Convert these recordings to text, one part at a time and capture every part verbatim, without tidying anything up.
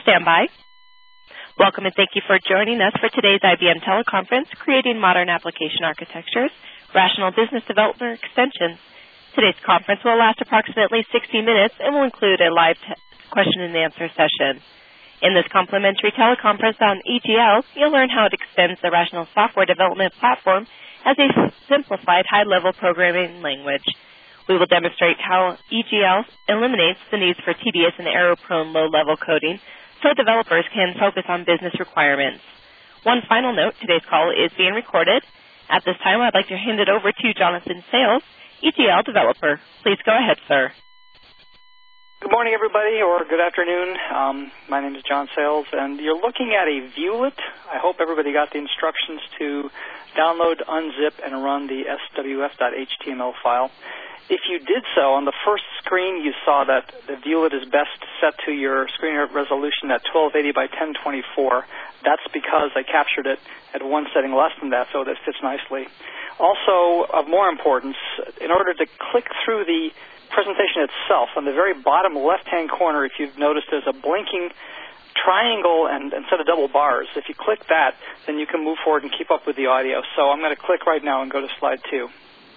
stand by. Welcome and thank you for joining us for today's I B M teleconference, Creating Modern Application Architectures, Rational Business Development Extensions. Today's conference will last approximately sixty minutes and will include a live t- question and answer session. In this complimentary teleconference on E G L, you'll learn how it extends the Rational Software Development Platform as a simplified high-level programming language. We will demonstrate how E G L eliminates the needs for tedious and error-prone low-level coding so developers can focus on business requirements. One final note, today's call is being recorded. At this time, I'd like to hand it over to Jonathan Sales, E G L developer. Please go ahead, sir. Good morning, everybody, or good afternoon. Um, my name is John Sales, and you're looking at a Viewlet. I hope everybody got the instructions to download, unzip, and run the S W F dot H T M L file. If you did so, on the first screen you saw that the Viewlet is best set to your screen resolution at twelve eighty by ten twenty-four. That's because I captured it at one setting less than that, so that fits nicely. Also, of more importance, in order to click through the presentation itself, on the very bottom left-hand corner, if you've noticed, there's a blinking triangle and, and set of double bars. If you click that, then you can move forward and keep up with the audio. So I'm going to click right now and go to slide two.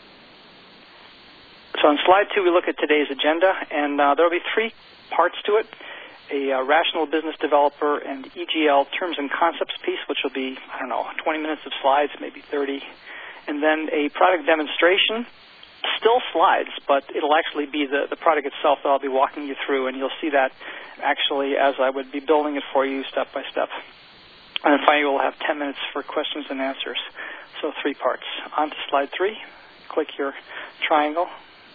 So on slide two, we look at today's agenda, and uh, there will be three parts to it. A uh, rational business developer and E G L terms and concepts piece, which will be, I don't know, twenty minutes of slides, maybe thirty. And then a product demonstration, still slides, but it'll actually be the, the product itself that I'll be walking you through, and you'll see that actually as I would be building it for you step by step. And then finally, we'll have ten minutes for questions and answers. So three parts. On to slide three. Click your triangle.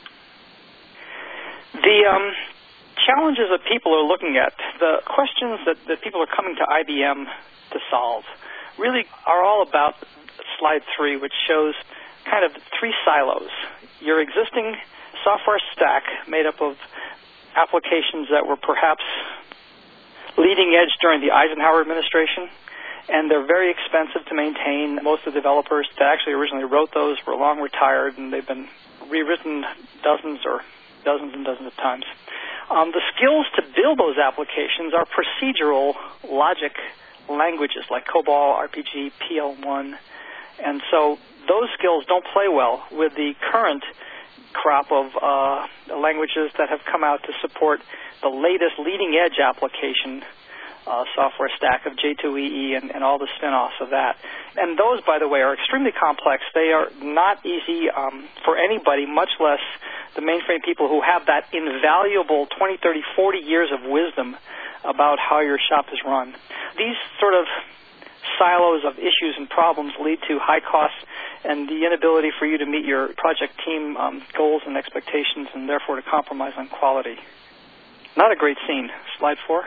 The um, challenges that people are looking at, the questions that, that people are coming to I B M to solve, really are all about slide three, which shows kind of three silos. Your existing software stack made up of applications that were perhaps leading edge during the Eisenhower administration, and they're very expensive to maintain. Most of the developers that actually originally wrote those were long retired, and they've been rewritten dozens or dozens and dozens of times. Um, the skills to build those applications are procedural logic languages like COBOL, R P G, P L one, and so those skills don't play well with the current crop of uh, languages that have come out to support the latest leading-edge application uh, software stack of J two E E and, and all the spin-offs of that. And those, by the way, are extremely complex. They are not easy um, for anybody, much less the mainframe people who have that invaluable twenty, thirty, forty years of wisdom about how your shop is run. These sort of silos of issues and problems lead to high costs and the inability for you to meet your project team um, goals and expectations, and therefore to compromise on quality. Not a great scene. Slide four.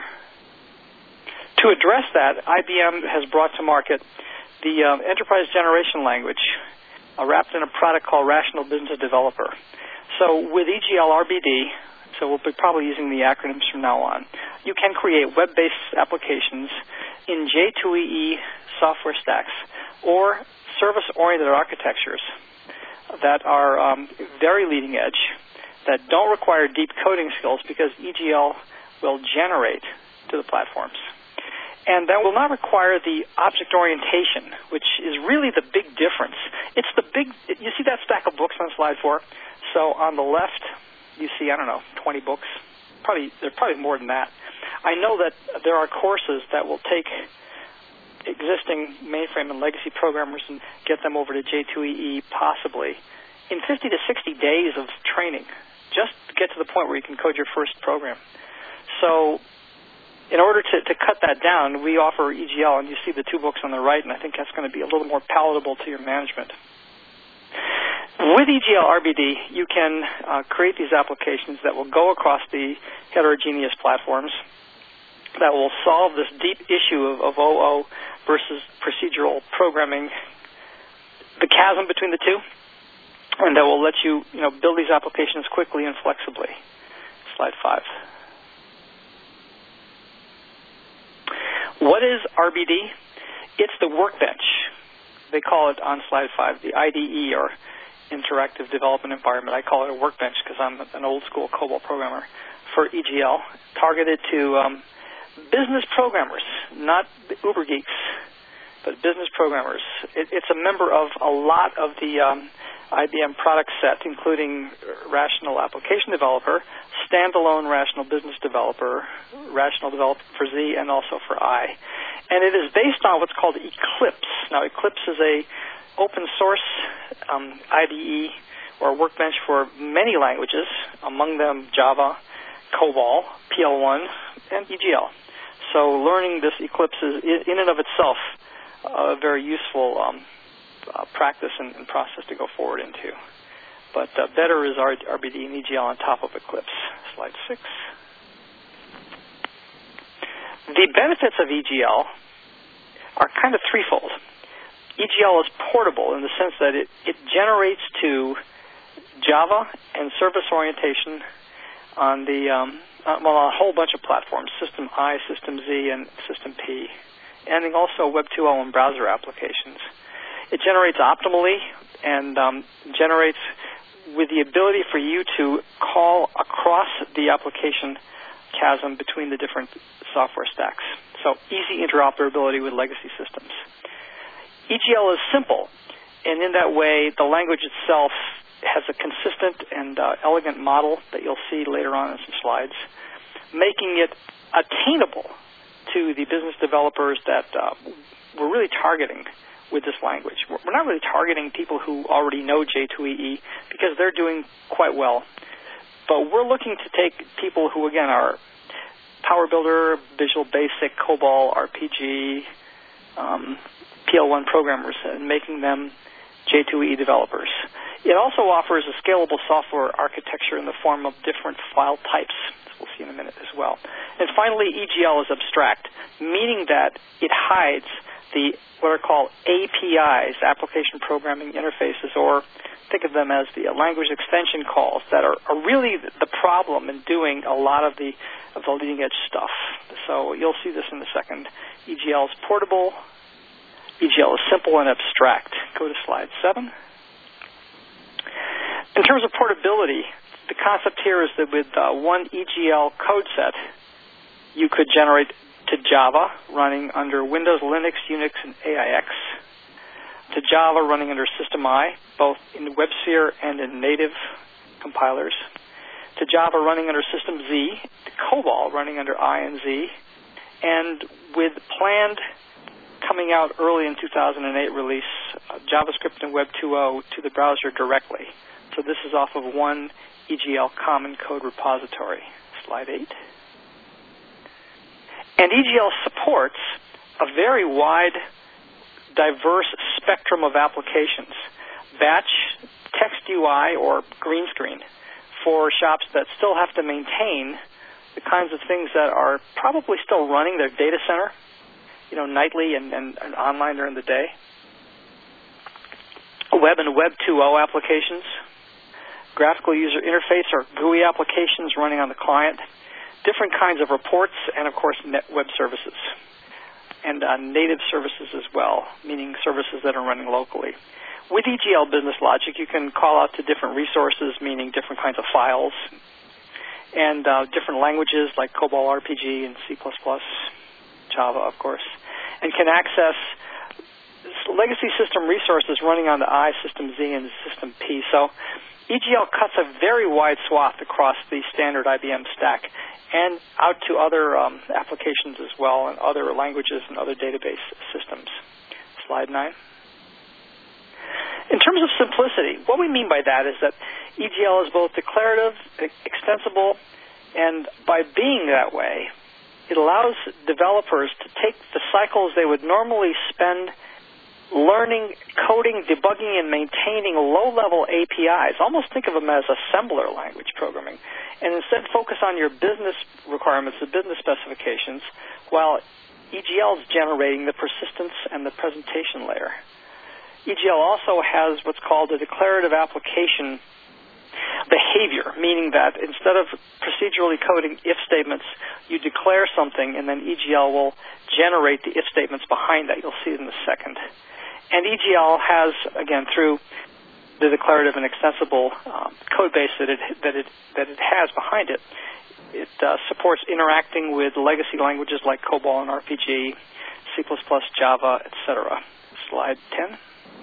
To address that, I B M has brought to market the uh, Enterprise Generation Language, uh, wrapped in a product called Rational Business Developer. So with E G L R B D, so we'll be probably using the acronyms from now on, you can create web-based applications in J two E E software stacks or service-oriented architectures that are um, very leading edge, that don't require deep coding skills because E G L will generate to the platforms. And that will not require the object orientation, which is really the big difference. It's the big, you see that stack of books on slide four? So on the left, you see, I don't know, twenty books. Probably, there's probably more than that. I know that there are courses that will take existing mainframe and legacy programmers and get them over to J two E E possibly in fifty to sixty days of training, just to get to the point where you can code your first program. So in order to, to cut that down, we offer E G L, and you see the two books on the right, and I think that's going to be a little more palatable to your management. With E G L R B D, you can uh, create these applications that will go across the heterogeneous platforms, that will solve this deep issue of, of O O versus procedural programming, the chasm between the two, and that will let you, you know, build these applications quickly and flexibly. Slide five. What is R B D? It's the workbench. They call it on slide five, the I D E, or Interactive Development Environment. I call it a workbench because I'm an old-school COBOL programmer for E G L, targeted to um, business programmers, not uber geeks, but business programmers. It, it's a member of a lot of the um, I B M product set, including Rational Application Developer, Standalone Rational Business Developer, Rational Developer for Z, and also for I. And it is based on what's called Eclipse. Now, Eclipse is a open source um, I D E or workbench for many languages, among them Java, COBOL, P L one, and E G L. So learning this Eclipse is, in and of itself, a very useful um, uh, practice and, and process to go forward into. But uh, better is R B D and E G L on top of Eclipse. Slide six. The benefits of E G L are kind of threefold. E G L is portable in the sense that it, it generates to Java and service orientation on the um, uh, well, on a whole bunch of platforms: System I, System Z, and System P, and also Web two point oh and browser applications. It generates optimally and um, generates with the ability for you to call across the application chasm between the different software stacks. So easy interoperability with legacy systems. E G L is simple, and in that way, the language itself has a consistent and uh, elegant model that you'll see later on in some slides, making it attainable to the business developers that uh, we're really targeting with this language. We're not really targeting people who already know J two E E because they're doing quite well. But we're looking to take people who, again, are Power Builder, Visual Basic, COBOL, R P G, um, P L one programmers, and making them J two E E developers. It also offers a scalable software architecture in the form of different file types, as we'll see in a minute as well. And finally, E G L is abstract, meaning that it hides the what are called A P Is, Application Programming Interfaces, or think of them as the language extension calls that are, are really the problem in doing a lot of the of the leading edge stuff. So you'll see this in a second. E G L is portable. E G L is simple and abstract. Go to slide seven. In terms of portability, the concept here is that with uh, one E G L code set, you could generate to Java running under Windows, Linux, Unix, and A I X, to Java running under System I, both in WebSphere and in native compilers, to Java running under System Z, to COBOL running under I and Z, and with planned coming out early in two thousand eight release, uh, JavaScript and Web two point oh to the browser directly. So this is off of one E G L Common Code repository. Slide eight. And E G L supports a very wide, diverse spectrum of applications. Batch, text U I, or green screen for shops that still have to maintain the kinds of things that are probably still running their data center, you know, nightly and, and, and online during the day. Web and Web two point oh applications, graphical user interface or G U I applications running on the client, different kinds of reports, and, of course, net web services. And uh, native services as well, meaning services that are running locally. With E G L Business Logic, you can call out to different resources, meaning different kinds of files, and uh, different languages like COBOL, R P G, and C plus plus, Java, of course, and can access legacy system resources running on the I, System Z, and System P. So E G L cuts a very wide swath across the standard I B M stack and out to other um, applications as well, and other languages and other database systems. Slide nine. In terms of simplicity, what we mean by that is that E G L is both declarative, extensible, and by being that way, it allows developers to take the cycles they would normally spend learning, coding, debugging, and maintaining low-level A P Is. Almost think of them as assembler language programming, and instead focus on your business requirements, the business specifications, while E G L is generating the persistence and the presentation layer. E G L also has what's called a declarative application behavior, meaning that instead of procedurally coding if statements, you declare something, and then E G L will generate the if statements behind that. You'll see it in a second. And E G L has, again, through the declarative and extensible um, code base that it, that, it, that it has behind it, It uh, supports interacting with legacy languages like COBOL and R P G, C plus plus, Java, et cetera. Slide ten.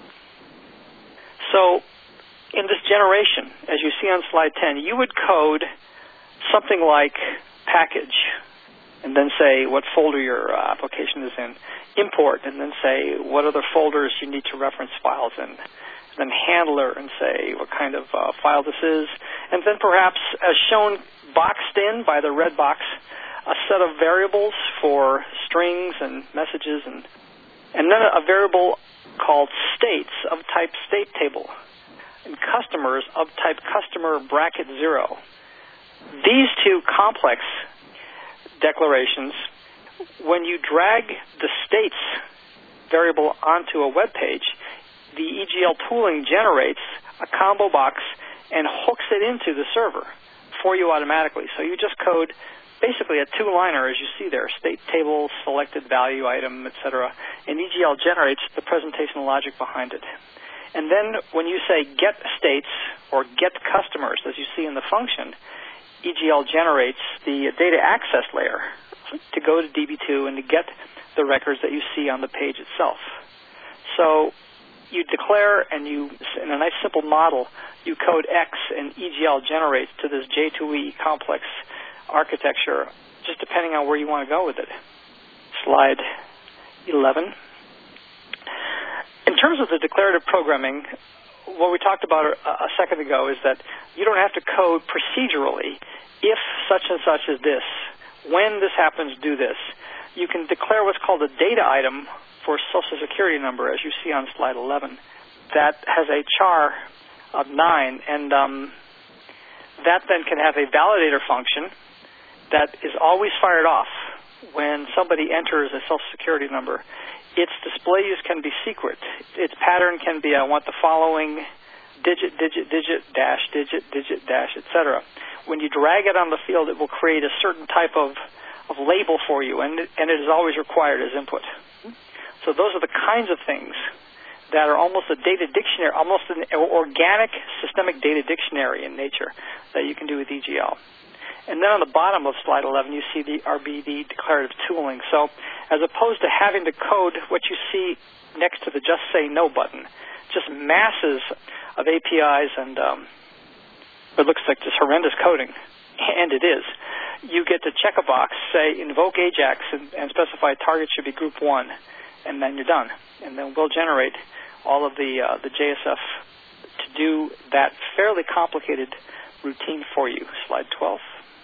So in this generation, as you see on slide ten, you would code something like package, and then say what folder your uh, application is in, import, and then say what other folders you need to reference files in, and then handler, and say what kind of uh, file this is, and then perhaps, as shown boxed in by the red box, a set of variables for strings and messages, and and then a variable called states of type state table, and customers of type customer bracket zero. These two complex declarations, when you drag the states variable onto a web page, the E G L tooling generates a combo box and hooks it into the server for you automatically. So you just code basically a two-liner, as you see there, state table, selected value item, et cetera, and E G L generates the presentation logic behind it. And then when you say get states or get customers, as you see in the function, E G L generates the data access layer to go to D B two and to get the records that you see on the page itself. So you declare, and you, in a nice simple model, you code X, and E G L generates to this J two E complex architecture, just depending on where you want to go with it. Slide eleven. In terms of the declarative programming, what we talked about a second ago is that you don't have to code procedurally. If such and such is this, when this happens, do this. You can declare what's called a data item for Social Security number, as you see on slide eleven. That has a char of nine, and um, that then can have a validator function that is always fired off when somebody enters a Social Security number. Its display use can be secret. Its pattern can be, I want the following digit, digit, digit, dash, digit, digit, dash, et cetera. When you drag it on the field, it will create a certain type of, of label for you, and it, and it is always required as input. So those are the kinds of things that are almost a data dictionary, almost an organic systemic data dictionary in nature that you can do with E G L. And then on the bottom of slide eleven, you see the R B D declarative tooling. So as opposed to having to code what you see next to the Just Say No button, just masses of A P Is and um, it looks like just horrendous coding, and it is. You get to check a box, say invoke Ajax, and, and specify target should be group one, and then you're done. And then we'll generate all of the uh, the J S F to do that fairly complicated routine for you. Slide twelve.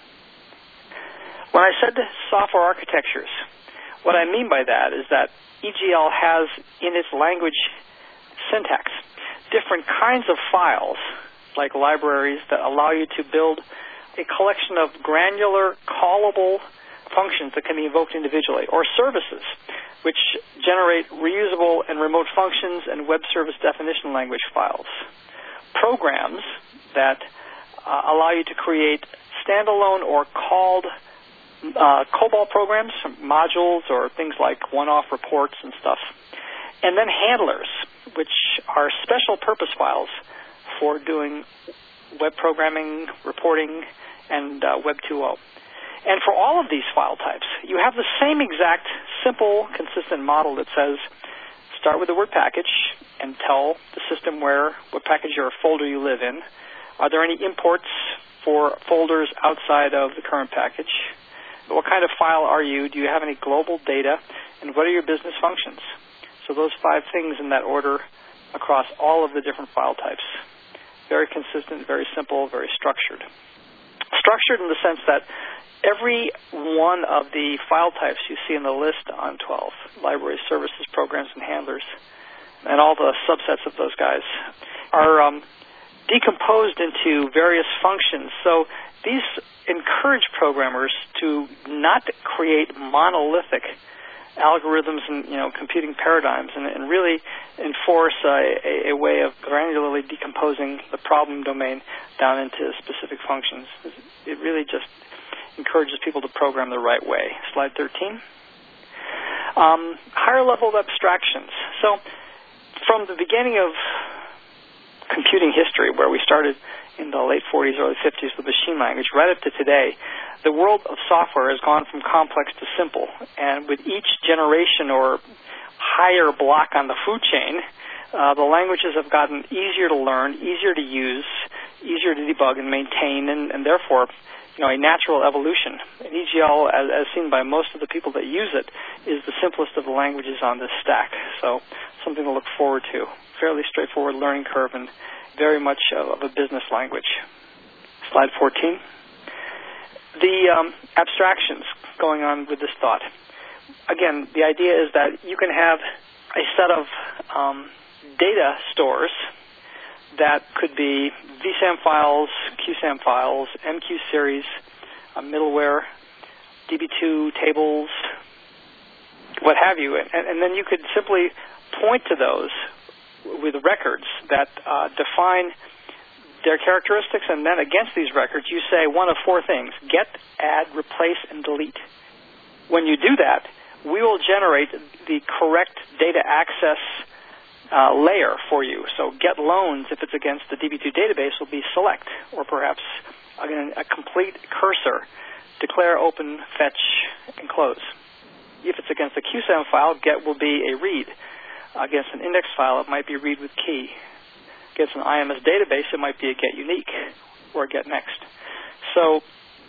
When I said software architectures, what I mean by that is that E G L has in its language syntax different kinds of files, like libraries, that allow you to build a collection of granular, callable functions that can be invoked individually, or services, which generate reusable and remote functions and web service definition language files. Programs that uh, allow you to create standalone or called uh, COBOL programs, modules, or things like one-off reports and stuff. And then handlers, which are special purpose files for doing web programming, reporting, and uh, Web two point oh. And for all of these file types, you have the same exact simple, consistent model that says, start with the word package and tell the system where, what package or folder you live in. Are there any imports for folders outside of the current package? What kind of file are you? Do you have any global data? And what are your business functions? So those five things in that order across all of the different file types. Very consistent, very simple, very structured. Structured in the sense that every one of the file types you see in the list on twelve, libraries, services, programs, and handlers, and all the subsets of those guys, are um, decomposed into various functions. So these encourage programmers to not create monolithic algorithms and, you know, computing paradigms, and, and really enforce a, a, a way of granularly decomposing the problem domain down into specific functions. It really just encourages people to program the right way. Slide thirteen. Um, higher level of abstractions. So from the beginning of computing history, where we started in the late forties, early fifties with machine language, right up to today, the world of software has gone from complex to simple. And with each generation or higher block on the food chain, uh, the languages have gotten easier to learn, easier to use, easier to debug and maintain, and, and therefore, you know, a natural evolution. And E G L, as, as seen by most of the people that use it, is the simplest of the languages on this stack. So something to look forward to. Fairly straightforward learning curve and very much of, of a business language. Slide fourteen. The um, abstractions going on with this thought. Again, the idea is that you can have a set of um, data stores that could be V SAM files, Q SAM files, M Q series, uh, middleware, D B two tables, what have you. And, and then you could simply point to those with records that uh, define their characteristics, and then against these records you say one of four things: get, add, replace, and delete. When you do that, we will generate the correct data access uh, layer for you. So get loans, if it's against the D B two database, will be select, or perhaps again, a complete cursor, declare, open, fetch, and close. If it's against a Q SAM file, get will be a read. Against an index file, it might be read with key. Against an I M S database, it might be a get unique or a get next. So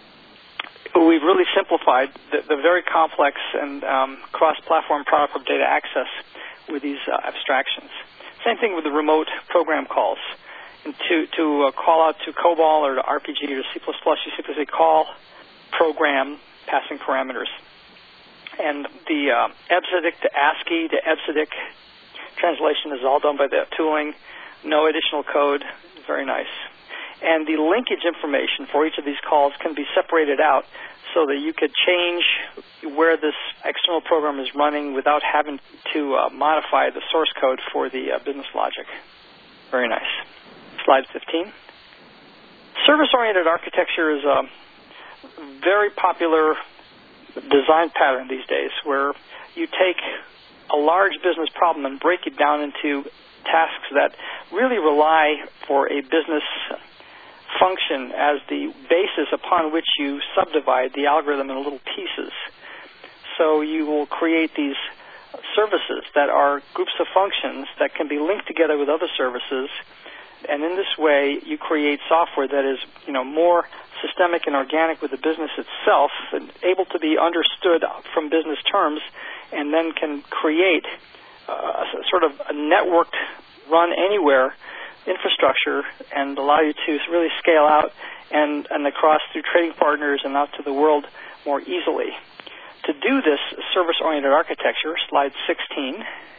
we've really simplified the, the very complex and um, cross-platform product of data access with these uh, abstractions. Same thing with the remote program calls. And to to uh, call out to COBOL or to R P G or to C plus plus, you simply say call, program, passing parameters. And the uh, EBCDIC to ASCII to EBCDIC translation is all done by the tooling. No additional code. Very nice. And the linkage information for each of these calls can be separated out so that you could change where this external program is running without having to uh, modify the source code for the uh, business logic. Very nice. Slide fifteen. Service-oriented architecture is a very popular design pattern these days, where you take a large business problem and break it down into tasks that really rely for a business function as the basis upon which you subdivide the algorithm into little pieces. So you will create these services that are groups of functions that can be linked together with other services, and in this way you create software that is, you know, more systemic and organic with the business itself, and able to be understood from business terms, and then can create uh, a sort of a networked, run anywhere infrastructure and allow you to really scale out and, and across through trading partners and out to the world more easily. To do this service-oriented architecture, slide sixteen,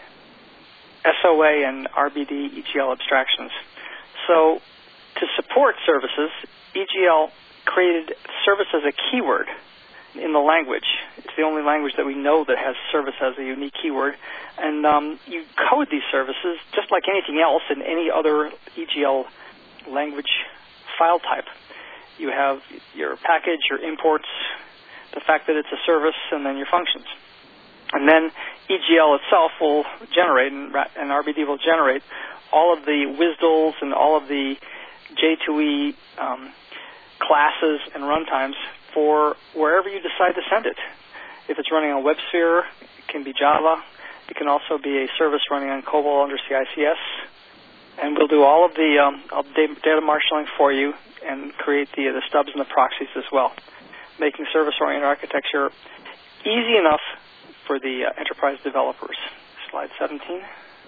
S O A and R B D E G L abstractions. So to support services, E G L created service as a keyword in the language. It's the only language that we know that has service as a unique keyword. And um, you code these services just like anything else in any other E G L language file type. You have your package, your imports, the fact that it's a service, and then your functions. And then E G L itself will generate, and, and R B D will generate, all of the W S D Ls and all of the J two E um, classes and runtimes for wherever you decide to send it. If it's running on WebSphere, it can be Java. It can also be a service running on COBOL under C I C S. And we'll do all of the um, data marshaling for you and create the, the stubs and the proxies as well, making service-oriented architecture easy enough for the uh, enterprise developers. Slide seventeen.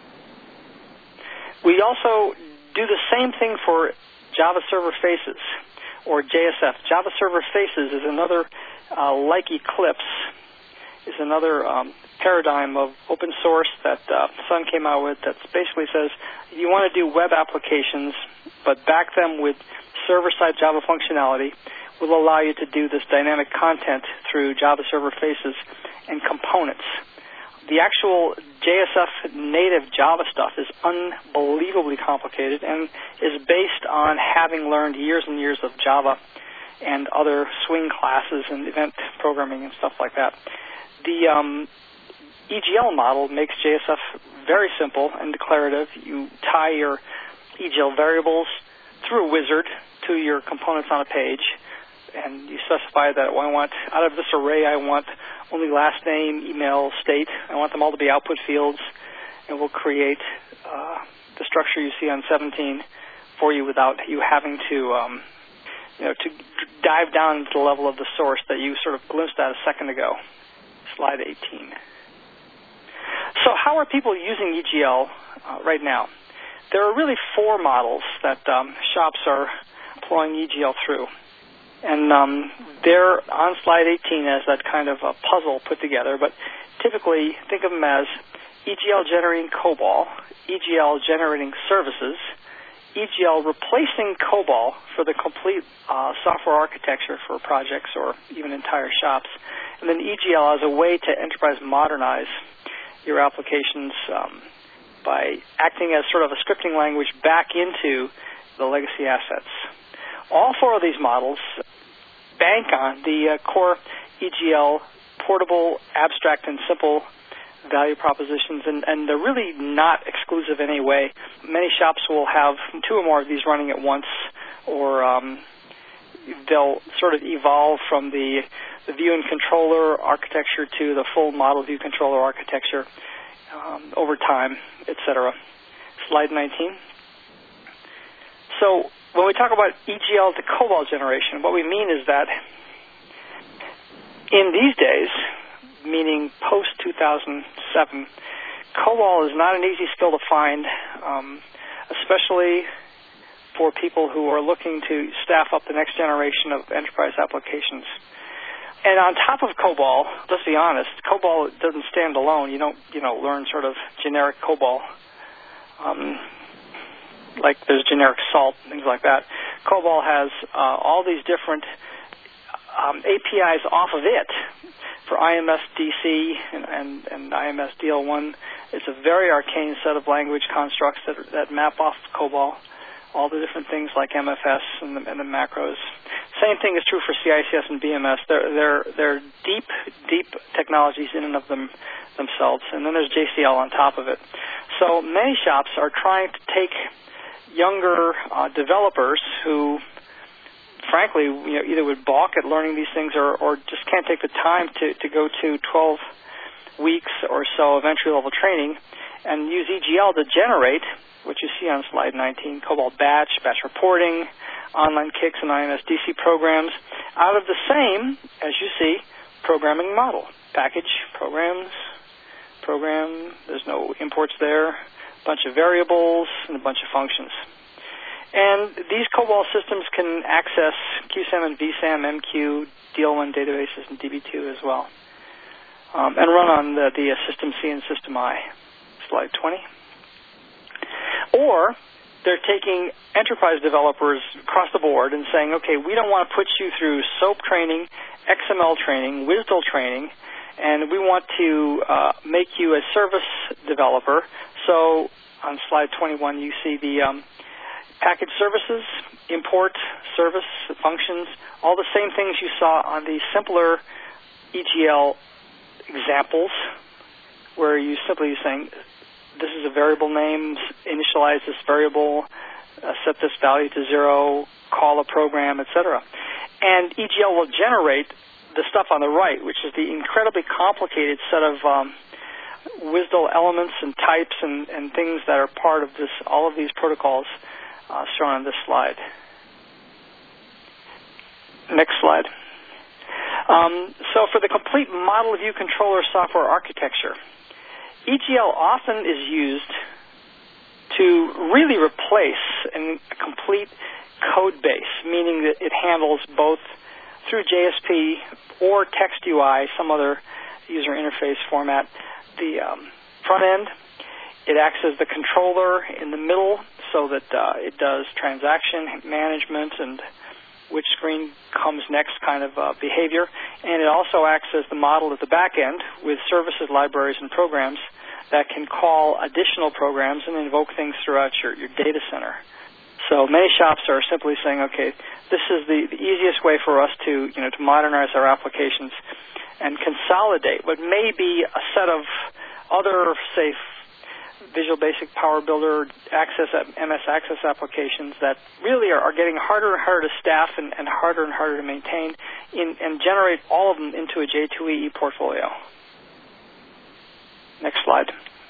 We also do the same thing for Java Server Faces, or J S F. Java Server Faces is another, uh, like Eclipse, is another um, paradigm of open source that uh, Sun came out with that basically says if you want to do web applications but back them with server-side Java functionality, will allow you to do this dynamic content through Java Server Faces and components. The actual J S F native Java stuff is unbelievably complicated and is based on having learned years and years of Java and other swing classes and event programming and stuff like that. The um, E G L model makes J S F very simple and declarative. You tie your E G L variables through a wizard to your components on a page, and you specify that I want, out of this array, I want only last name, email, state. I want them all to be output fields, and we'll create uh, the structure you see on seventeen for you without you having to, um, you know, to dive down into the level of the source that you sort of glimpsed at a second ago. Slide eighteen. So how are people using E G L uh, right now? There are really four models that um, shops are employing E G L through. And um, they're on slide eighteen as that kind of a puzzle put together. But typically, think of them as E G L generating COBOL, E G L generating services, E G L replacing COBOL for the complete uh, software architecture for projects or even entire shops, and then E G L as a way to enterprise modernize your applications um, by acting as sort of a scripting language back into the legacy assets. All four of these models bank on the uh, core E G L portable, abstract, and simple value propositions, and, and they're really not exclusive in any way. Many shops will have two or more of these running at once, or um, they'll sort of evolve from the, the view and controller architecture to the full model view controller architecture um, over time, et cetera. Slide nineteen. So when we talk about E G L to COBOL generation, what we mean is that in these days, meaning post two thousand seven, COBOL is not an easy skill to find, um, especially for people who are looking to staff up the next generation of enterprise applications. And on top of COBOL, let's be honest, COBOL doesn't stand alone. You don't, you know, learn sort of generic COBOL. Um, like there's generic salt, things like that. COBOL has uh, all these different um, A P Is off of it for I M S D C and, and, and I M S D L one. It's a very arcane set of language constructs that, that map off of COBOL, all the different things like M F S and the, and the macros. Same thing is true for C I C S and B M S. They're, they're, they're deep, deep technologies in and of them themselves, and then there's J C L on top of it. So many shops are trying to take younger uh, developers who, frankly, you know, either would balk at learning these things or, or just can't take the time to, to go to twelve weeks or so of entry-level training and use E G L to generate what you see on slide nineteen, COBOL batch, batch reporting, online kicks, and I M S D C programs out of the same, as you see, programming model. Package, programs, program, there's no imports there, bunch of variables, and a bunch of functions. And these COBOL systems can access Q SAM and V SAM, M Q, D L one databases, and D B two as well, um, and run on the, the System C and System I. Slide twenty. Or they're taking enterprise developers across the board and saying, okay, we don't want to put you through SOAP training, X M L training, W S D L training, and we want to uh, make you a service developer. So on slide twenty-one, you see the um, package services, import, service, functions, all the same things you saw on the simpler E G L examples, where you simply saying, this is a variable name, initialize this variable, uh, set this value to zero, call a program, et cetera. And E G L will generate the stuff on the right, which is the incredibly complicated set of um, W S D L elements and types and, and things that are part of this, all of these protocols uh, shown on this slide. Next slide. Um, so for the complete model view controller software architecture, E G L often is used to really replace a complete code base, meaning that it handles both through J S P or TextUI, some other user interface format, the um, front end. It acts as the controller in the middle so that uh, it does transaction management and which screen comes next kind of uh, behavior. And it also acts as the model at the back end with services, libraries, and programs that can call additional programs and invoke things throughout your, your data center. So many shops are simply saying, okay, this is the, the easiest way for us to, you know, to modernize our applications and consolidate what may be a set of other, say, Visual Basic Power Builder, Access, M S Access applications that really are, are getting harder and harder to staff and, and harder and harder to maintain in, and generate all of them into a J two E E portfolio. Next slide.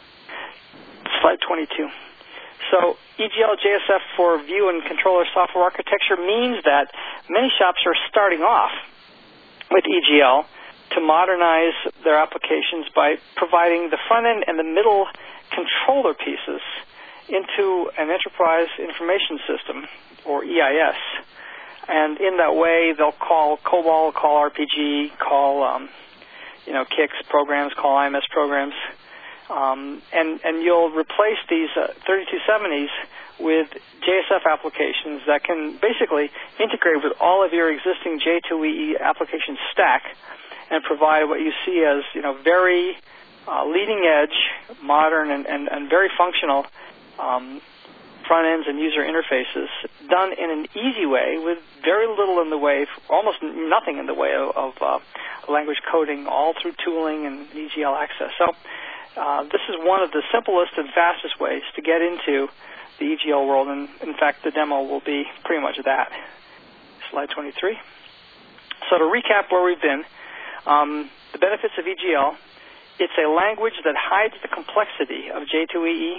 Slide twenty-two. So E G L J S F for view and controller software architecture means that many shops are starting off with E G L to modernize their applications by providing the front end and the middle controller pieces into an enterprise information system, or E I S. And in that way, they'll call COBOL, call R P G, call um, you know, K I X programs, call I M S programs, um, and and you'll replace these uh, thirty-two seventies with J S F applications that can basically integrate with all of your existing J two E E application stack and provide what you see as, you know, very uh, leading-edge, modern, and, and, and very functional um, front ends and user interfaces done in an easy way with very little in the way, almost nothing in the way of, of uh, language coding, all through tooling and E G L access. So uh, this is one of the simplest and fastest ways to get into the E G L world, and in fact the demo will be pretty much that. Slide twenty-three. So to recap where we've been, um, the benefits of E G L, it's a language that hides the complexity of J two E E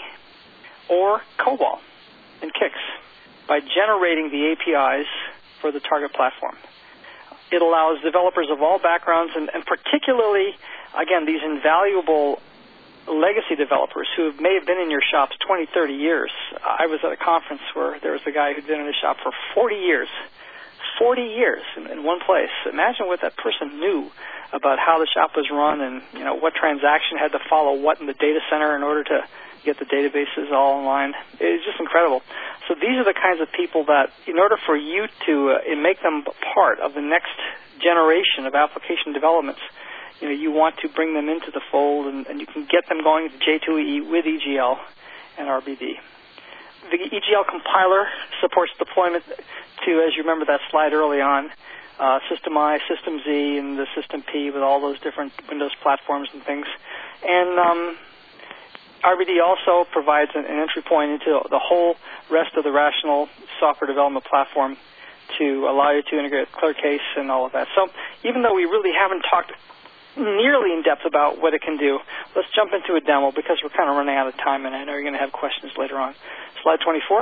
or COBOL and K I X by generating the A P Is for the target platform. It allows developers of all backgrounds, and, and particularly, again, these invaluable legacy developers who may have been in your shops twenty, thirty years. I was at a conference where there was a guy who'd been in the shop for forty years. forty years in, in one place. Imagine what that person knew about how the shop was run and, you know, what transaction had to follow what in the data center in order to get the databases all online. It's just incredible. So these are the kinds of people that, in order for you to uh, make them part of the next generation of application developments, you know, you want to bring them into the fold, and, and you can get them going to J two E E with E G L and R B D. The E G L compiler supports deployment to, as you remember that slide early on, uh, System I, System Z, and the System P with all those different Windows platforms and things. And um, R B D also provides an, an entry point into the whole rest of the Rational software development platform to allow you to integrate ClearCase and all of that. So even though we really haven't talked nearly in depth about what it can do, let's jump into a demo because we're kind of running out of time, and I know you're going to have questions later on. Slide twenty-four.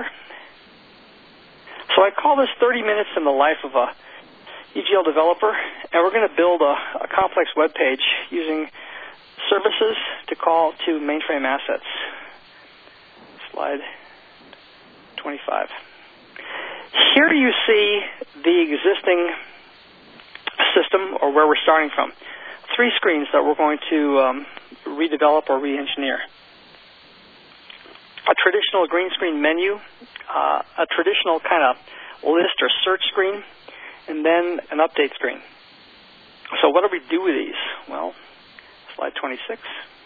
So I call this thirty minutes in the life of a E G L developer, and we're going to build a, a complex web page using services to call to mainframe assets. Slide twenty-five. Here you see the existing system, or where we're starting from. Three screens that we're going to um, redevelop or re-engineer. A traditional green screen menu, uh, a traditional kind of list or search screen, and then an update screen. So what do we do with these? Well, slide twenty-six.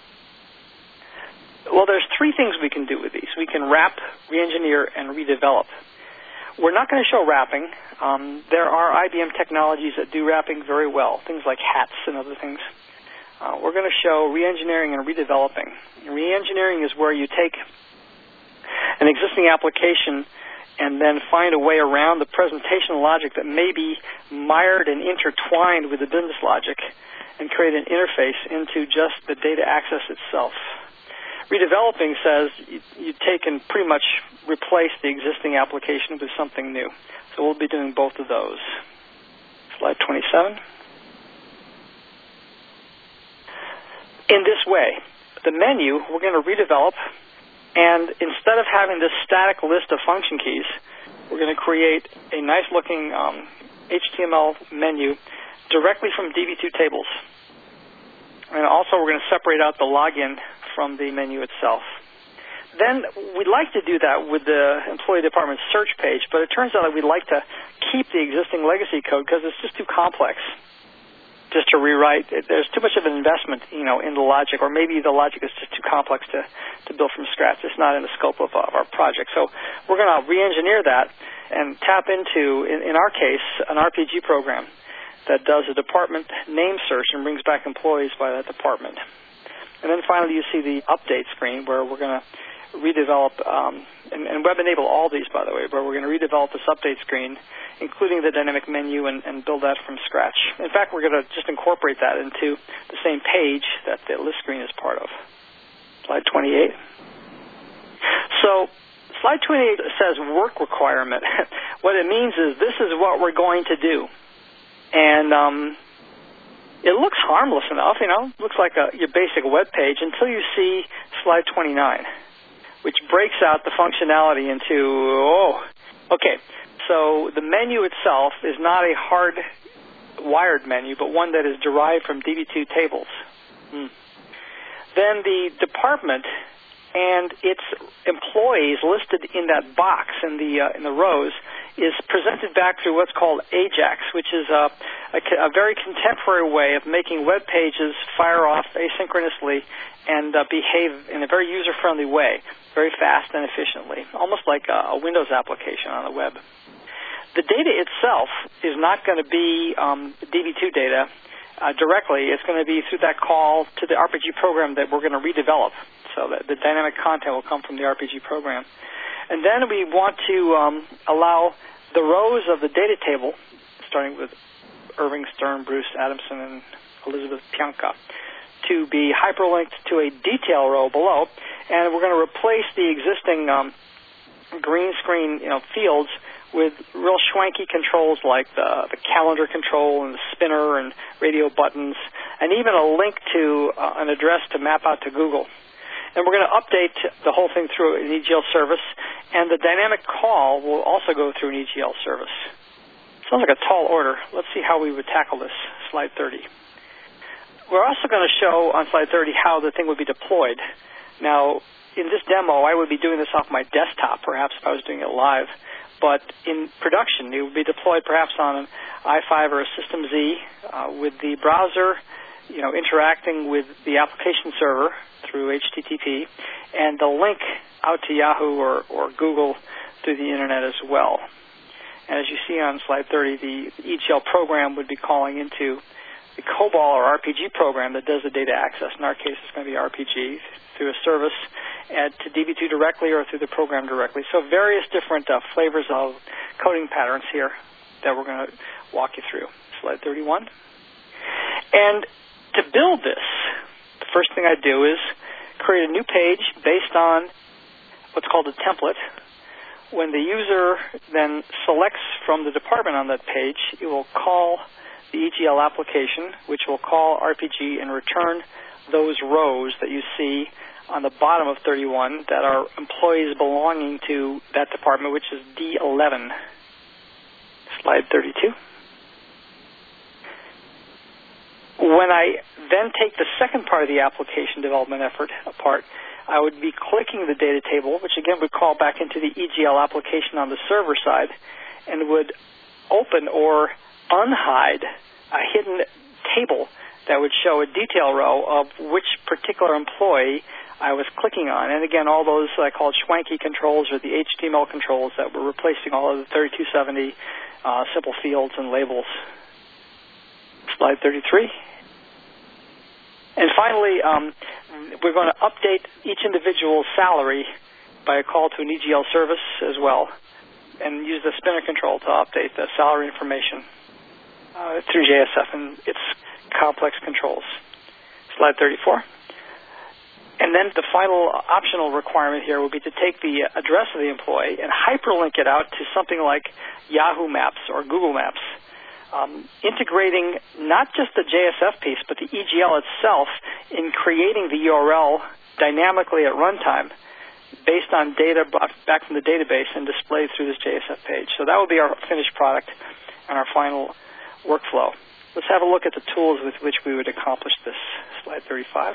Well, there's three things we can do with these. We can wrap, re-engineer, and redevelop. We're not going to show wrapping. Um, there are I B M technologies that do wrapping very well, things like hats and other things. Uh, we're going to show re-engineering and redeveloping. Re-engineering is where you take an existing application and then find a way around the presentation logic that may be mired and intertwined with the business logic and create an interface into just the data access itself. Redeveloping says you, you take and pretty much replace the existing application with something new. So we'll be doing both of those. Slide twenty-seven. In this way, the menu we're going to redevelop, and instead of having this static list of function keys, we're going to create a nice-looking um, H T M L menu directly from D B two tables. And also we're going to separate out the login from the menu itself. Then we'd like to do that with the employee department search page, but it turns out that we'd like to keep the existing legacy code because it's just too complex just to rewrite. There's too much of an investment, you know, in the logic, or maybe the logic is just too complex to, to build from scratch. It's not in the scope of, of our project. So we're going to re-engineer that and tap into, in, in our case, an R P G program that does a department name search and brings back employees by that department. And then finally you see the update screen where we're going to redevelop, um, and, and web enable all these, by the way, where we're going to redevelop this update screen, including the dynamic menu, and, and build that from scratch. In fact, we're going to just incorporate that into the same page that the list screen is part of. Slide twenty-eight. So slide twenty-eight says work requirement. What it means is this is what we're going to do. And um, it looks harmless enough, you know, looks like a, your basic web page until you see slide twenty-nine, which breaks out the functionality into, oh, okay. So the menu itself is not a hard-wired menu, but one that is derived from D B two tables. Hmm. Then the department and its employees listed in that box in the uh, in the rows is presented back through what's called AJAX, which is a, a, a very contemporary way of making web pages fire off asynchronously and uh, behave in a very user-friendly way, very fast and efficiently, almost like a, a Windows application on the web. The data itself is not going to be um, D B two data uh, directly. It's going to be through that call to the R P G program that we're going to redevelop. So that the dynamic content will come from the R P G program. And then we want to um, allow the rows of the data table, starting with Irving, Stern, Bruce, Adamson, and Elizabeth Pianka, to be hyperlinked to a detail row below. And we're going to replace the existing um, green screen you know, fields with real schwanky controls like the, the calendar control and the spinner and radio buttons, and even a link to uh, an address to map out to Google. And we're going to update the whole thing through an E G L service, and the dynamic call will also go through an E G L service. Sounds like a tall order. Let's see how we would tackle this. Slide thirty. We're also going to show on slide thirty how the thing would be deployed. Now, in this demo, I would be doing this off my desktop, perhaps if I was doing it live. But in production, it would be deployed perhaps on an i five or a System Z uh, with the browser, you know, interacting with the application server through H T T P, and the link out to Yahoo or, or Google through the Internet as well. And as you see on slide thirty, the E G L program would be calling into the COBOL or R P G program that does the data access. In our case, it's going to be R P G through a service and to D B two directly or through the program directly. So various different uh, flavors of coding patterns here that we're going to walk you through. Slide thirty-one. And to build this, the first thing I do is create a new page based on what's called a template. When the user then selects from the department on that page, it will call the E G L application, which will call R P G and return those rows that you see on the bottom of thirty-one that are employees belonging to that department, which is D eleven. Slide thirty-two. When I then take the second part of the application development effort apart, I would be clicking the data table, which again would call back into the E G L application on the server side, and would open or unhide a hidden table that would show a detail row of which particular employee I was clicking on. And again, all those I call schwanky controls or the H T M L controls that were replacing all of the thirty-two seventy uh, simple fields and labels. Slide thirty-three. And finally, um, we're going to update each individual's salary by a call to an E G L service as well, and use the spinner control to update the salary information uh, through J S F and its complex controls. Slide thirty-four. And then the final optional requirement here would be to take the address of the employee and hyperlink it out to something like Yahoo Maps or Google Maps, um, integrating not just the J S F piece, but the E G L itself in creating the U R L dynamically at runtime based on data back from the database and displayed through this J S F page. So that would be our finished product and our final workflow. Let's have a look at the tools with which we would accomplish this. Slide thirty-five.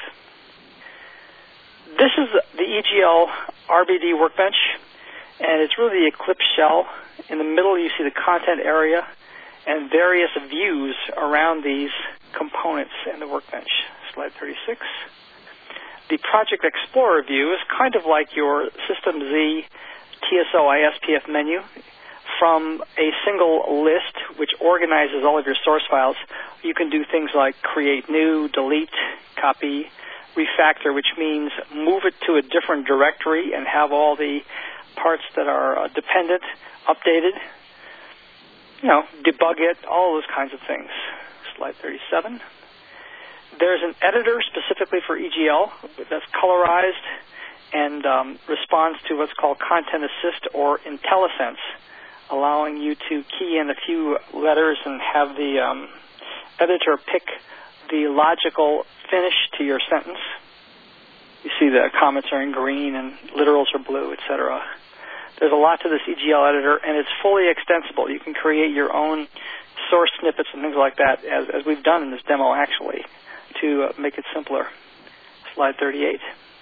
This is the E G L R B D workbench, and it's really the Eclipse shell. In the middle, you see the content area and various views around these components in the workbench. Slide thirty-six. The Project Explorer view is kind of like your System Z T S O I S P F menu. From a single list, which organizes all of your source files, you can do things like create new, delete, copy, refactor, which means move it to a different directory and have all the parts that are uh, dependent updated. You know, debug it, all those kinds of things. Slide thirty-seven. There's an editor specifically for E G L that's colorized and um, responds to what's called Content Assist or IntelliSense, allowing you to key in a few letters and have the um, editor pick the logical finish to your sentence. You see the comments are in green and literals are blue, et cetera. There's a lot to this E G L editor, and it's fully extensible. You can create your own source snippets and things like that, as, as we've done in this demo, actually, to uh, make it simpler. Slide thirty-eight.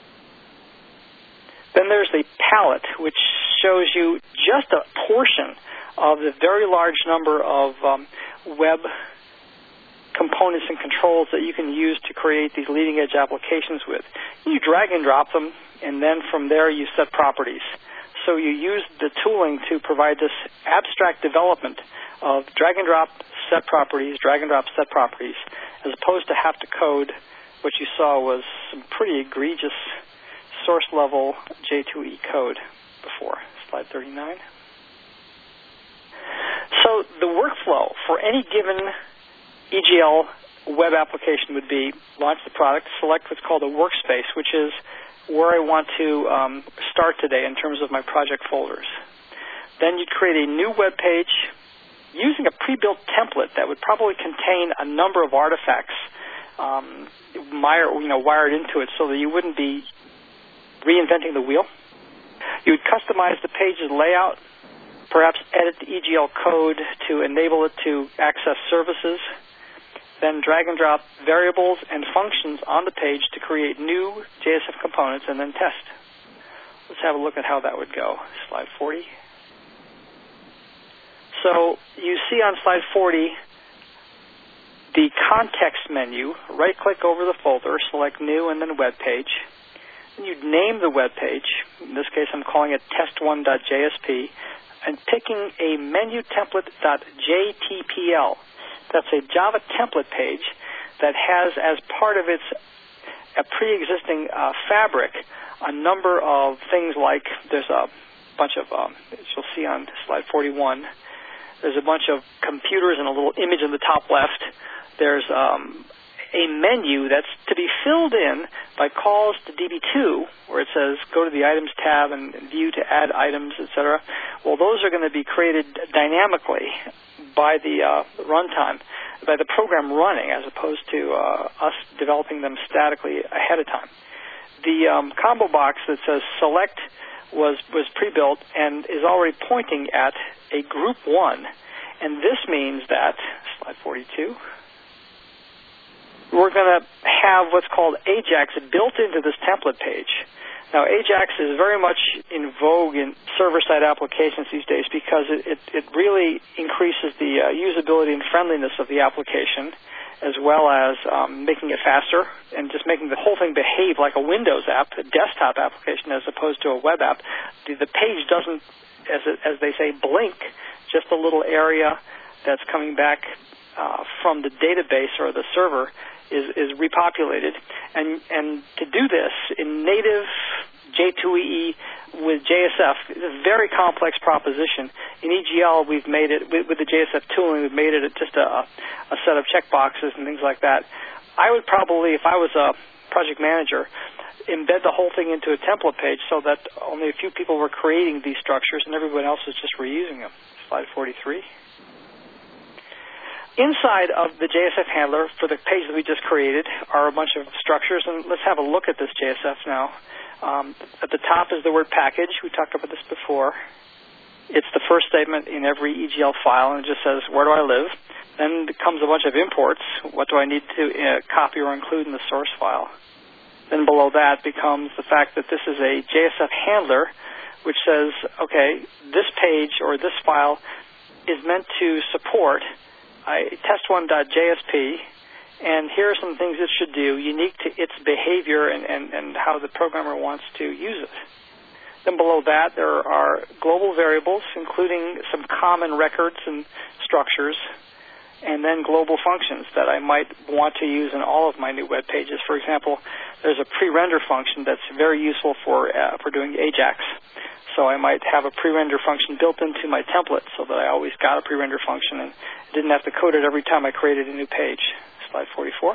Then there's the palette, which shows you just a portion of the very large number of um, web components and controls that you can use to create these leading-edge applications with. You drag and drop them, and then from there you set properties. So you use the tooling to provide this abstract development of drag and drop, set properties, drag and drop, set properties, as opposed to have to code. What you saw was some pretty egregious source-level J two E code before. Slide thirty-nine. So the workflow for any given E G L web application would be launch the product, select what's called a workspace, which is where I want to um, start today in terms of my project folders. Then you'd create a new web page using a pre-built template that would probably contain a number of artifacts um, wire, you know, wired into it so that you wouldn't be reinventing the wheel. You would customize the page's layout, perhaps edit the E G L code to enable it to access services, then drag and drop variables and functions on the page to create new J S F components and then test. Let's have a look at how that would go. Slide forty. So you see on slide forty the context menu. Right-click over the folder, select New, and then Web Page. And you'd name the web page. In this case, I'm calling it test one dot J S P, and picking a menu template.jtpl. That's a Java template page that has as part of its a pre-existing uh, fabric a number of things like there's a bunch of, um, as you'll see on slide forty-one, there's a bunch of computers and a little image in the top left. There's um, a menu that's to be filled in by calls to D B two, where it says go to the Items tab and view to add items, et cetera. Well, those are going to be created dynamically by the uh, runtime, by the program running, as opposed to uh, us developing them statically ahead of time. The um, combo box that says select was, was pre-built and is already pointing at a group one, and this means that, slide forty-two, we're going to have what's called Ajax built into this template page. Now, Ajax is very much in vogue in server-side applications these days because it, it, it really increases the uh, usability and friendliness of the application, as well as um, making it faster and just making the whole thing behave like a Windows app, a desktop application, as opposed to a web app. The, the page doesn't, as, it, as they say, blink, just a little area that's coming back uh, from the database or the server is, is repopulated. And, and to do this in native J two E E with J S F is a very complex proposition. In E G L, we've made it, with, with the J S F tooling, we've made it just a, a set of checkboxes and things like that. I would probably, if I was a project manager, embed the whole thing into a template page so that only a few people were creating these structures and everyone else was just reusing them. Slide forty-three. Inside of the J S F handler for the page that we just created are a bunch of structures, and let's have a look at this J S F now. Um, at the top is the word package. We talked about this before. It's the first statement in every E G L file, and it just says, where do I live? Then comes a bunch of imports. What do I need to uh, copy or include in the source file? Then below that becomes the fact that this is a J S F handler, which says, okay, this page or this file is meant to support test one dot J S P, and here are some things it should do unique to its behavior and, and, and how the programmer wants to use it. Then below that, there are global variables, including some common records and structures. and then global functions that I might want to use in all of my new web pages. For example, there's a pre-render function that's very useful for uh, for doing Ajax. So I might have a pre-render function built into my template so that I always got a pre-render function and didn't have to code it every time I created a new page. Slide forty-four.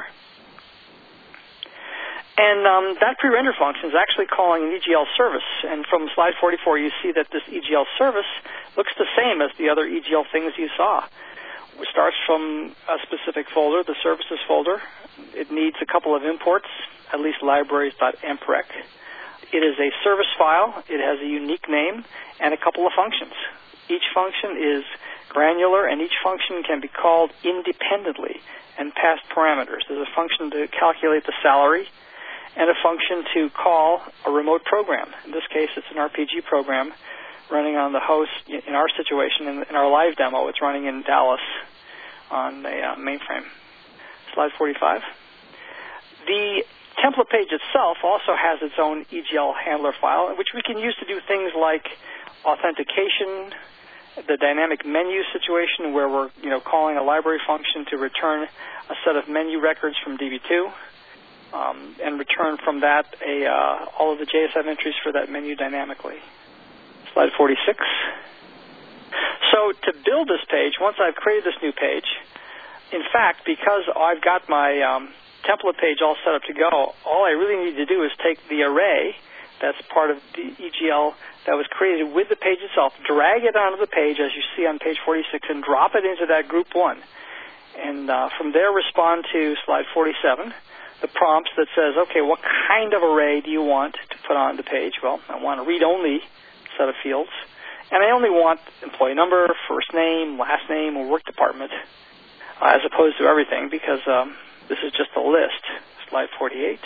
And um, that pre-render function is actually calling an E G L service. And from slide forty-four, you see that this E G L service looks the same as the other E G L things you saw. It starts from a specific folder, the services folder. It needs a couple of imports, at least libraries.amprec. It is a service file. It has a unique name and a couple of functions. Each function is granular, and each function can be called independently and pass parameters. There's a function to calculate the salary and a function to call a remote program. In this case, it's an R P G program running on the host. In our situation, in, in our live demo, it's running in Dallas on a uh, mainframe. Slide forty-five. The template page itself also has its own E G L handler file, which we can use to do things like authentication, the dynamic menu situation where we're you know, calling a library function to return a set of menu records from D B two, um, and return from that a, uh, all of the J S F entries for that menu dynamically. Slide forty-six. So to build this page, once I've created this new page, in fact, because I've got my um, template page all set up to go, all I really need to do is take the array that's part of the E G L that was created with the page itself, drag it onto the page, as you see on page forty-six, and drop it into that group one. And uh, from there, respond to slide forty-seven, the prompts that says, okay, what kind of array do you want to put on the page? Well, I want a read-only set of fields, and I only want employee number, first name, last name, or work department, uh, as opposed to everything, because um, this is just a list. Slide forty-eight.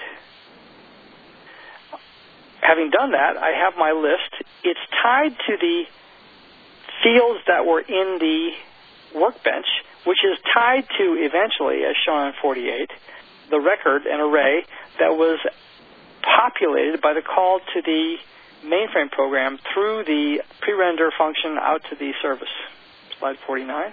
Having done that, I have my list. It's tied to the fields that were in the workbench, which is tied to, eventually, as shown on forty-eight, the record, an array, that was populated by the call to the mainframe program through the pre-render function out to the service. Slide forty-nine.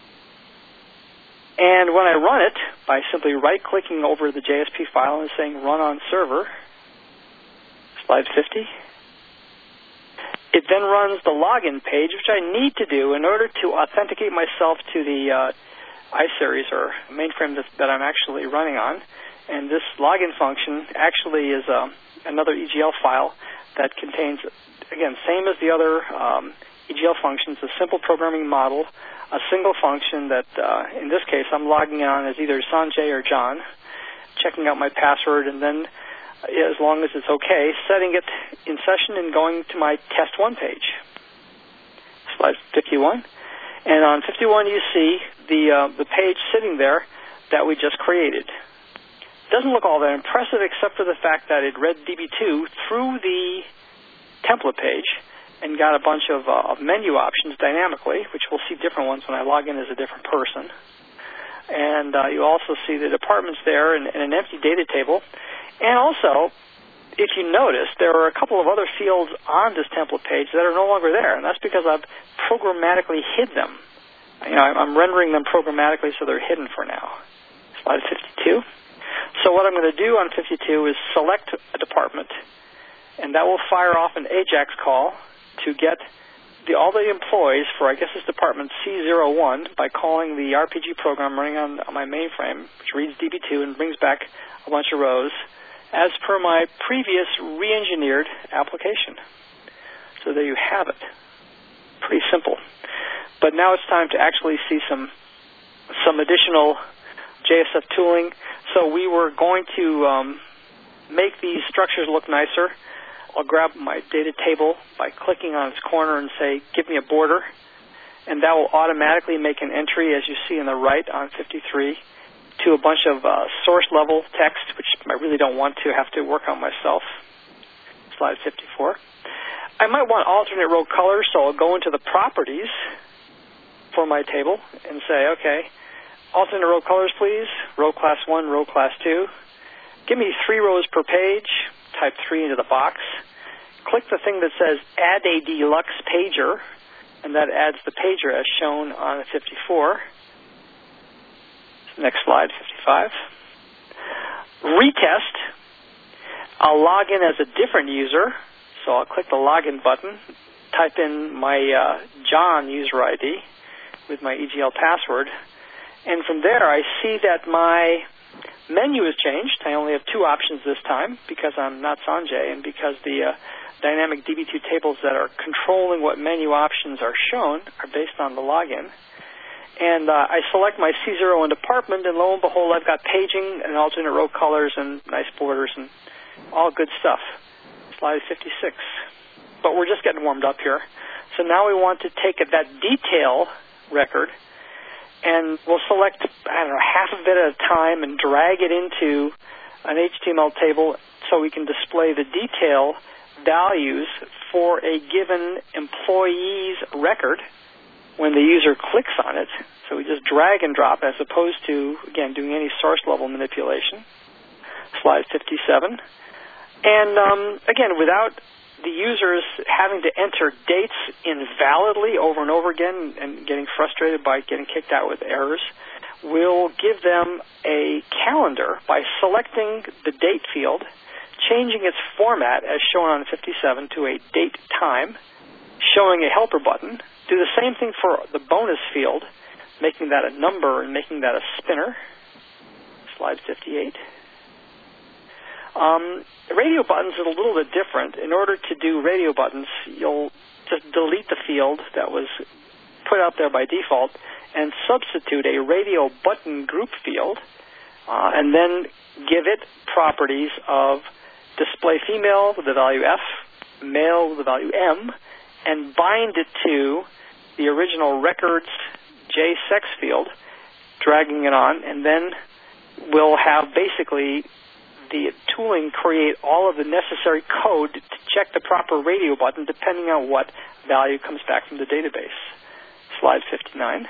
And when I run it, by simply right-clicking over the J S P file and saying Run on Server, slide fifty, it then runs the login page, which I need to do in order to authenticate myself to the uh, iSeries or mainframe that, that I'm actually running on. And this login function actually is uh, another E G L file that contains, again, same as the other um, E G L functions, a simple programming model, a single function that, uh, in this case, I'm logging on as either Sanjay or John, checking out my password, and then, as long as it's okay, setting it in session and going to my test one page. Slide fifty-one. And on fifty-one, you see the, uh, the page sitting there that we just created. It doesn't look all that impressive except for the fact that it read D B two through the template page and got a bunch of, uh, of menu options dynamically, which we'll see different ones when I log in as a different person. And uh, you also see the departments there and, and an empty data table. And also, if you notice, there are a couple of other fields on this template page that are no longer there, and that's because I've programmatically hid them. You know, I'm rendering them programmatically so they're hidden for now. Slide fifty-two. So what I'm going to do on fifty-two is select a department, and that will fire off an Ajax call to get the, all the employees for, I guess, this department C zero one by calling the R P G program running on, on my mainframe, which reads D B two and brings back a bunch of rows, as per my previous re-engineered application. So there you have it. Pretty simple. But now it's time to actually see some some additional J S F tooling. So we were going to um, make these structures look nicer. I'll grab my data table by clicking on its corner and say, give me a border. And that will automatically make an entry, as you see on the right on fifty-three, to a bunch of uh, source-level text, which I really don't want to have to work on myself. Slide fifty-four. I might want alternate row colors, so I'll go into the properties for my table and say, okay, alternate row colors, please. Row class one, row class two. Give me three rows per page. Type three into the box. Click the thing that says Add a Deluxe Pager, and that adds the pager as shown on fifty-four. Next slide, fifty-five. Retest. I'll log in as a different user. So I'll click the login button, type in my uh, John user I D with my E G L password, and from there I see that my menu has changed. I only have two options this time because I'm not Sanjay and because the uh, dynamic D B two tables that are controlling what menu options are shown are based on the login. And uh, I select my C zero and department, and lo and behold, I've got paging and alternate row colors and nice borders and all good stuff. Slide fifty-six. But we're just getting warmed up here. So now we want to take that detail record, and we'll select, I don't know, half of it at a time and drag it into an H T M L table so we can display the detail values for a given employee's record when the user clicks on it. So we just drag and drop as opposed to, again, doing any source level manipulation. Slide fifty-seven. And um, again, without the users having to enter dates invalidly over and over again and getting frustrated by getting kicked out with errors, we'll give them a calendar by selecting the date field, changing its format as shown on fifty-seven to a date time, showing a helper button. Do the same thing for the bonus field, making that a number and making that a spinner. Slide fifty-eight. Um, radio buttons are a little bit different. In order to do radio buttons, you'll just delete the field that was put out there by default and substitute a radio button group field, uh, and then give it properties of display female with the value F, male with the value M, and bind it to the original records J sex field, dragging it on, and then we'll have basically the tooling create all of the necessary code to check the proper radio button depending on what value comes back from the database. Slide fifty-nine.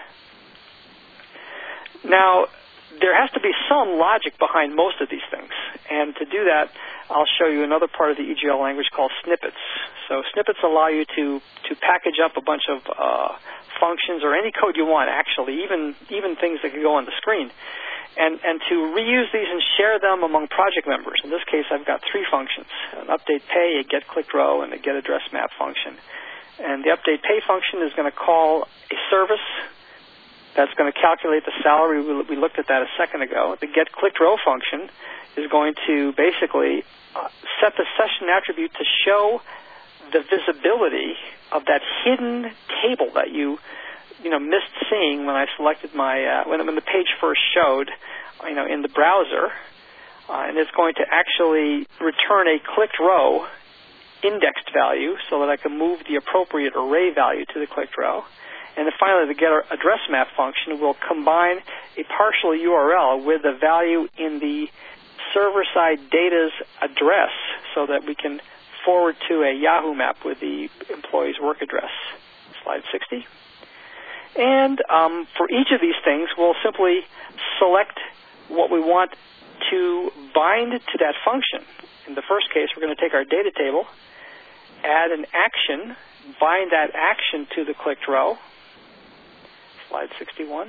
Now, there has to be some logic behind most of these things, and to do that, I'll show you another part of the E G L language called snippets. So snippets allow you to, to package up a bunch of uh, functions or any code you want, actually, even even things that can go on the screen, and, and to reuse these and share them among project members. In this case, I've got three functions: an update pay, a get clicked row, and a get address map function. And the update pay function is going to call a service that's going to calculate the salary. We looked at that a second ago. The get clicked row function is going to basically uh, set the session attribute to show the visibility of that hidden table that you, you know, missed seeing when I selected my, uh, when, when the page first showed, you know, in the browser. Uh, and it's going to actually return a clicked row indexed value so that I can move the appropriate array value to the clicked row. And then finally, the get address map function will combine a partial U R L with the value in the server-side data's address so that we can forward to a Yahoo map with the employee's work address. Slide sixty. And um, for each of these things, we'll simply select what we want to bind to that function. In the first case, we're going to take our data table, add an action, bind that action to the clicked row. Slide sixty-one.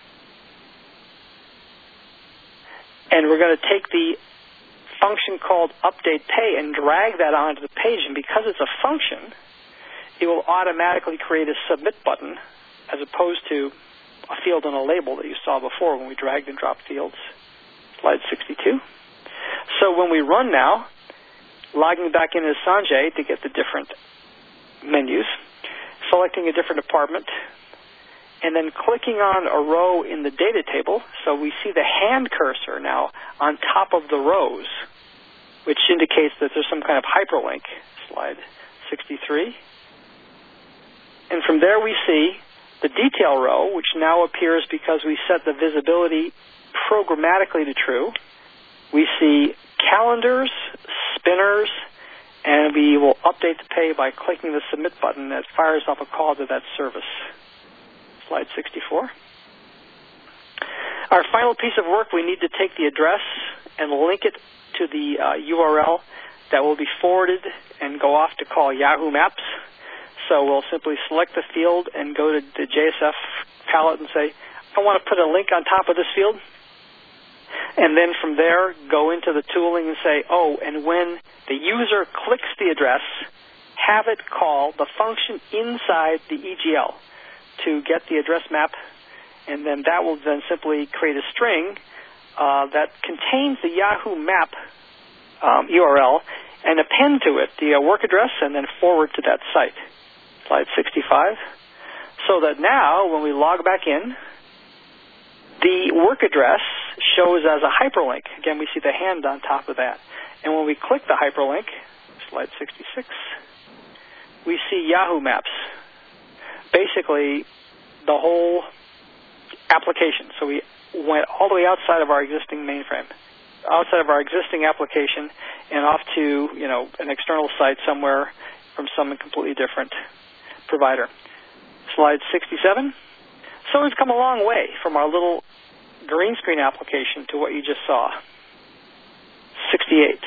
And we're going to take the function called update pay and drag that onto the page. And because it's a function, it will automatically create a submit button as opposed to a field on a label that you saw before when we dragged and dropped fields. Slide sixty-two. So when we run now, logging back in as Sanjay to get the different menus, selecting a different department, and then clicking on a row in the data table, so we see the hand cursor now on top of the rows, which indicates that there's some kind of hyperlink. Slide sixty-three. And from there we see the detail row, which now appears because we set the visibility programmatically to true. We see calendars, spinners, and we will update the pay by clicking the submit button that fires up a call to that service. Slide sixty-four. Our final piece of work, we need to take the address and link it to the uh, U R L that will be forwarded and go off to call Yahoo Maps. So we'll simply select the field and go to the J S F palette and say, I want to put a link on top of this field. And then from there, go into the tooling and say, oh, and when the user clicks the address, have it call the function inside the E G L to get the address map, and then that will then simply create a string uh, that contains the Yahoo map um, U R L and append to it the uh, work address and then forward to that site. Slide sixty-five. So that now, when we log back in, the work address shows as a hyperlink. Again, we see the hand on top of that. And when we click the hyperlink, slide sixty-six, we see Yahoo Maps. Basically, the whole application. So we went all the way outside of our existing mainframe, outside of our existing application, and off to, you know, an external site somewhere from some completely different provider. Slide sixty-seven. So we've come a long way from our little green screen application to what you just saw. sixty-eight.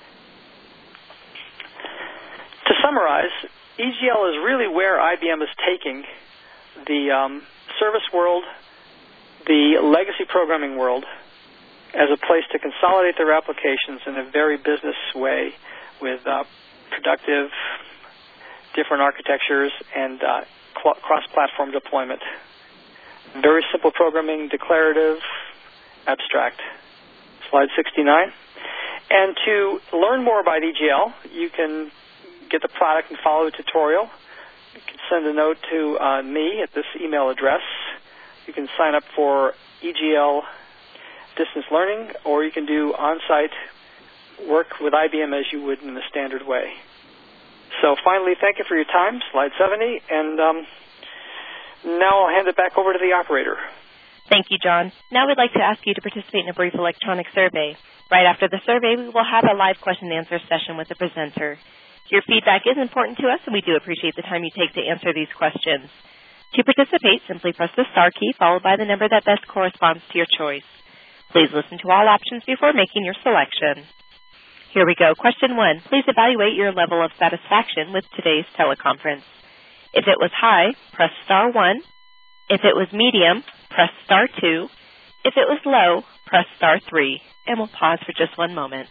To summarize, E G L is really where I B M is taking the um, service world, the legacy programming world, as a place to consolidate their applications in a very business way with uh, productive, different architectures, and uh, cross-platform deployment. Very simple programming, declarative, abstract. Slide sixty-nine. And to learn more about E G L, you can get the product and follow the tutorial. You can send a note to uh, me at this email address. You can sign up for E G L distance learning, or you can do on-site work with I B M as you would in the standard way. So finally, thank you for your time, slide seventy, and um, now I'll hand it back over to the operator. Thank you, John. Now we'd like to ask you to participate in a brief electronic survey. Right after the survey, we will have a live question and answer session with the presenter. Your feedback is important to us, and we do appreciate the time you take to answer these questions. To participate, simply press the star key followed by the number that best corresponds to your choice. Please listen to all options before making your selection. Here we go. Question one. Please evaluate your level of satisfaction with today's teleconference. If it was high, press star one. If it was medium, press star two. If it was low, press star three. And we'll pause for just one moment.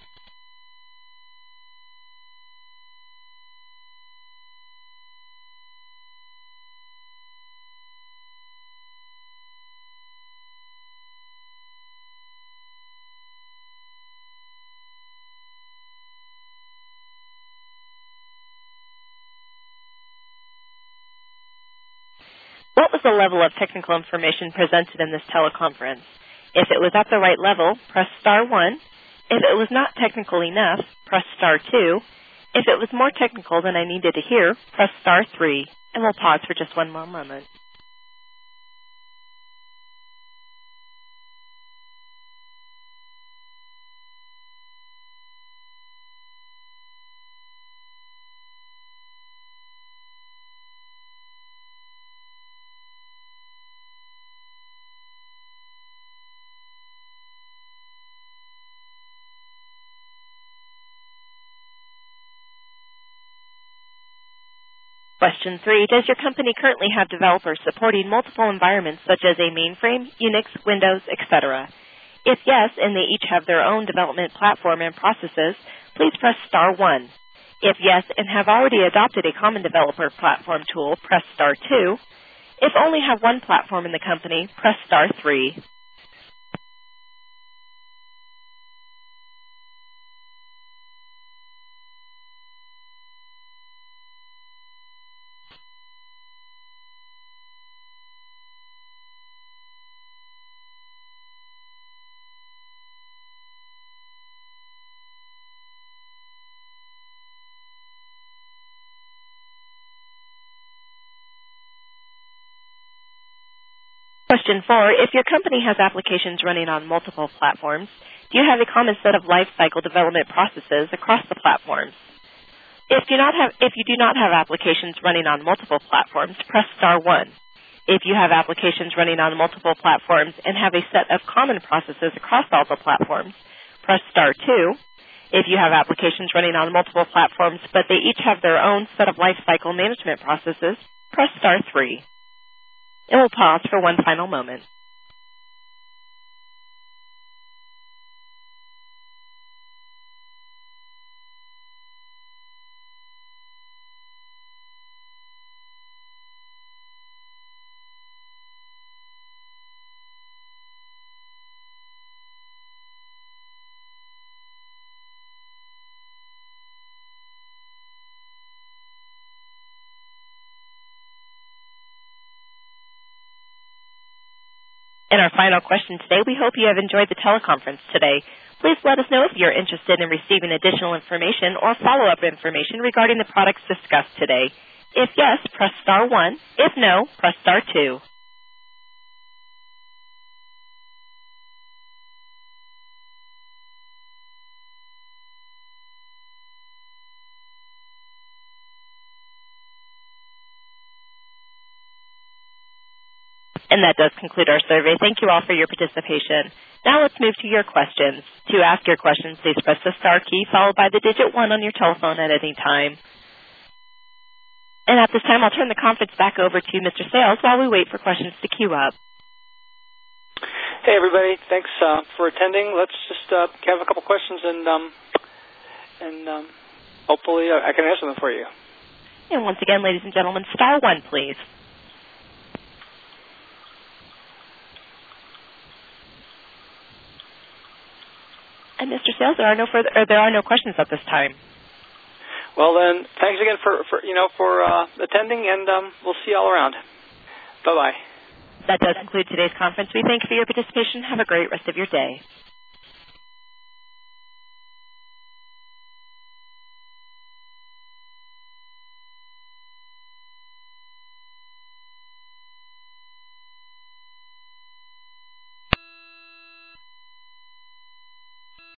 What was the level of technical information presented in this teleconference? If it was at the right level, press star one. If it was not technical enough, press star two. If it was more technical than I needed to hear, press star three. And we'll pause for just one more moment. Question three, does your company currently have developers supporting multiple environments such as a mainframe, Unix, Windows, et cetera? If yes, and they each have their own development platform and processes, please press star one. If yes, and have already adopted a common developer platform tool, press star two. If only have one platform in the company, press star three. Question four, if your company has applications running on multiple platforms, do you have a common set of lifecycle development processes across the platforms? If, do not have, if you do not have applications running on multiple platforms, press star one. If you have applications running on multiple platforms and have a set of common processes across all the platforms, press star two. If you have applications running on multiple platforms, but they each have their own set of lifecycle management processes, press star three. And we'll pause for one final moment. our final question today, we hope you have enjoyed the teleconference today. Please let us know if you're interested in receiving additional information or follow-up information regarding the products discussed today. If yes, press star one. If no, press star two. And that does conclude our survey. Thank you all for your participation. Now let's move to your questions. To ask your questions, please press the star key followed by the digit one on your telephone at any time. And at this time, I'll turn the conference back over to Mister Sales while we wait for questions to queue up. Hey, everybody. Thanks uh, for attending. Let's just uh, have a couple questions, and um, and um, hopefully I can answer them for you. And once again, ladies and gentlemen, star one, please. And Mister Sales, there are no further, or there are no questions at this time. Well, then, thanks again for, for you know for uh, attending, and um, we'll see you all around. Bye bye. That does conclude today's conference. We thank you for your participation. Have a great rest of your day.